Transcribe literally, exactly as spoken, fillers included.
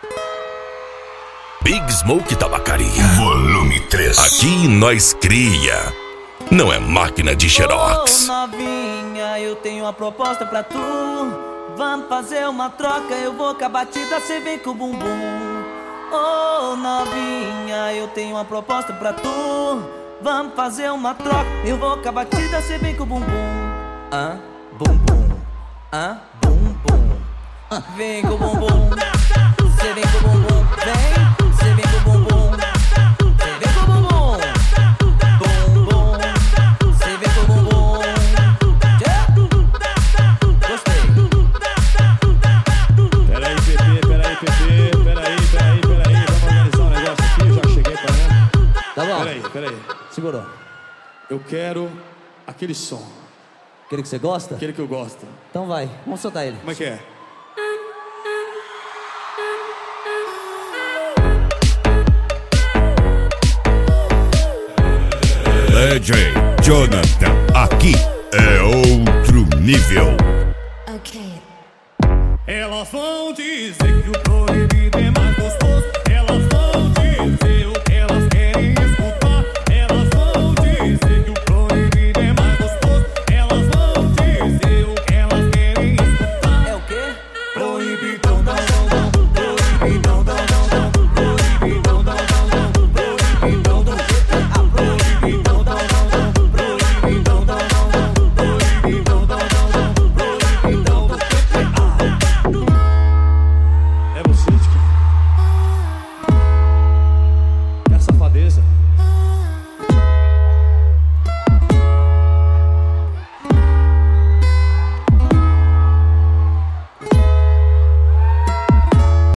Big Smoke Tabacaria, volume três. Aqui nós cria, não é máquina de xerox. Oh, novinha, eu tenho uma proposta pra tu. Vamos fazer uma troca, eu vou com a batida, cê vem com o bumbum. Oh, novinha, eu tenho uma proposta pra tu. Vamos fazer uma troca, eu vou com a batida, cê vem com o bumbum. Ah, bumbum, ah, bumbum. Ah, vem com o bumbum, cê vem com o bumbum, vem. Cê vem com o bumbum, cê vem com o bumbum, bumbum, cê vem com o bumbum. Gostei. Peraí, Pepe, peraí, Pepe, peraí, peraí, peraí. Vamos organizar um negócio aqui, já cheguei pra lá. Tá bom. Peraí, peraí. Segurou. Eu quero aquele som. Aquele que você gosta? Aquele que eu gosto. Então vai, vamos soltar ele. Como é que é? D J Jonathan, aqui é outro nível. Okay. Elas vão dizer que o programa